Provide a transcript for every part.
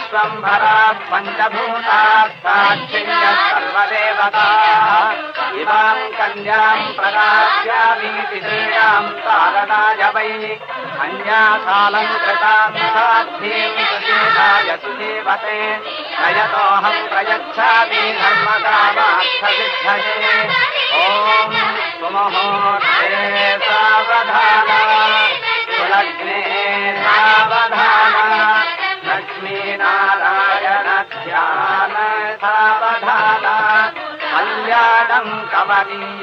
विश्वम्भराः पञ्चभूताः साक्षिण्यः सर्वदेवताः इमाम् कन्याम् प्रदास्यामीति श्रीणाम् तारणाय वै अन्यासालङ्कृताम् साध्यीम् सुशीलाय सुजीवते नयतोऽहम् प्रयच्छामि धर्मकामार्थसिद्धये ॐ सुमुहूर्ते सावधान सुलग्ने सावधान लक्ष्मीनारायण ध्यान सावधान कल्याणम् कमनीय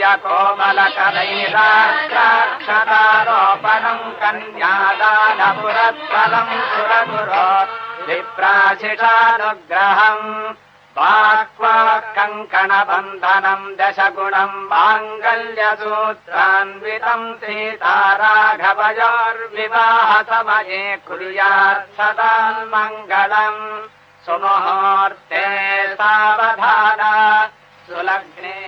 कोमलकरैराक्षाक्षतारोपणम् कन्यादानपुरस्फलम् सुरगुरो विप्राशिषानुग्रहम् वाक्वाक् कङ्कणबन्धनम् दशगुणम् माङ्गल्यसूत्रान्वितम् सीताराघवयोर्विवाहसमये कुर्यात् सदा मङ्गलम् सुमुहूर्ते सावधान सुलग्ने